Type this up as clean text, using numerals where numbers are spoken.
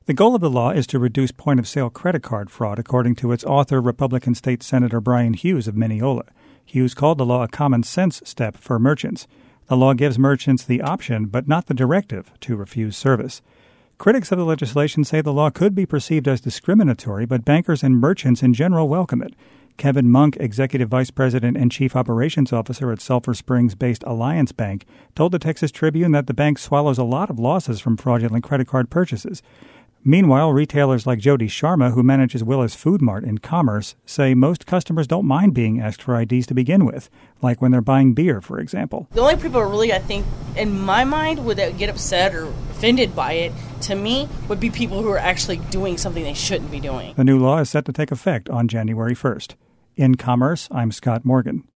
The goal of the law is to reduce point-of-sale credit card fraud, according to its author, Republican State Senator Brian Hughes of Mineola. Hughes called the law a common-sense step for merchants. The law gives merchants the option, but not the directive, to refuse service. Critics of the legislation say the law could be perceived as discriminatory, but bankers and merchants in general welcome it. Kevin Monk, Executive Vice President and Chief Operations Officer at Sulphur Springs-based Alliance Bank, told the Texas Tribune that the bank swallows a lot of losses from fraudulent credit card purchases. Meanwhile, retailers like Jody Sharma, who manages Willis Food Mart in Commerce, say most customers don't mind being asked for IDs to begin with, like when they're buying beer, for example. The only people really, I think, in my mind, would get upset or offended by it, to me, would be people who are actually doing something they shouldn't be doing. The new law is set to take effect on January 1st. In Commerce, I'm Scott Morgan.